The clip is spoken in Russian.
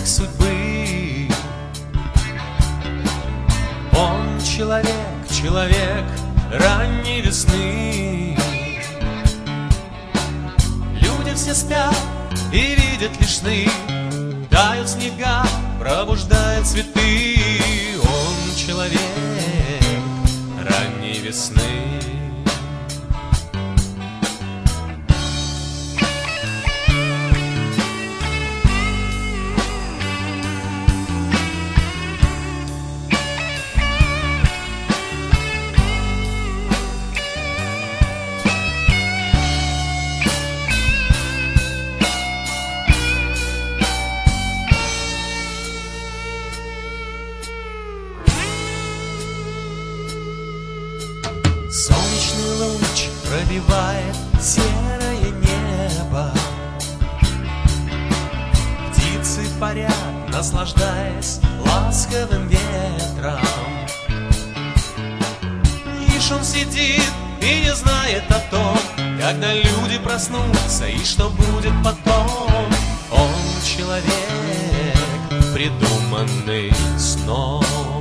знак судьбы. Он человек, человек ранней весны. Люди все спят и видят лишь сны, тают снега, пробуждает цветы. Он человек ранней весны. Солнечный луч пробивает серое небо. Птицы парят, наслаждаясь ласковым ветром. Лишь он сидит и не знает о том, когда люди проснутся и что будет потом. Он человек, придуманный сном.